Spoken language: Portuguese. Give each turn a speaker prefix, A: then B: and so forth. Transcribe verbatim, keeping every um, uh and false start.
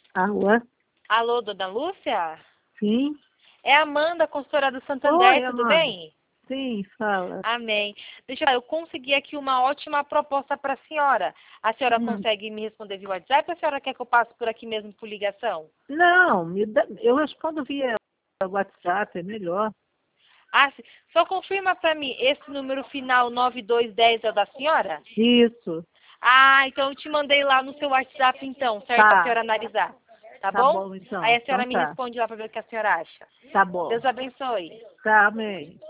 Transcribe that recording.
A: Alô?
B: Alô, dona Lúcia?
A: Sim?
B: É a Amanda, consultora do Santander,
A: Oi,
B: tudo
A: Amanda.
B: bem?
A: Sim, fala.
B: Amém. Deixa eu falar, eu consegui aqui uma ótima proposta para a senhora. A senhora
A: Hum.
B: consegue me responder via WhatsApp ou a senhora quer que eu passe por aqui mesmo por ligação?
A: Não, me dá- eu respondo via WhatsApp, é melhor.
B: Ah, sim. Só confirma para mim, esse número final nove dois um zero é o da senhora?
A: Isso.
B: Ah, então eu te mandei lá no seu WhatsApp então, certo? Para a
A: Tá.
B: senhora analisar. Tá
A: Tá
B: bom?
A: bom, então.
B: Aí a senhora
A: Então
B: me
A: tá.
B: responde lá para ver o que a senhora acha.
A: Tá bom.
B: Deus abençoe.
A: Tá, amém.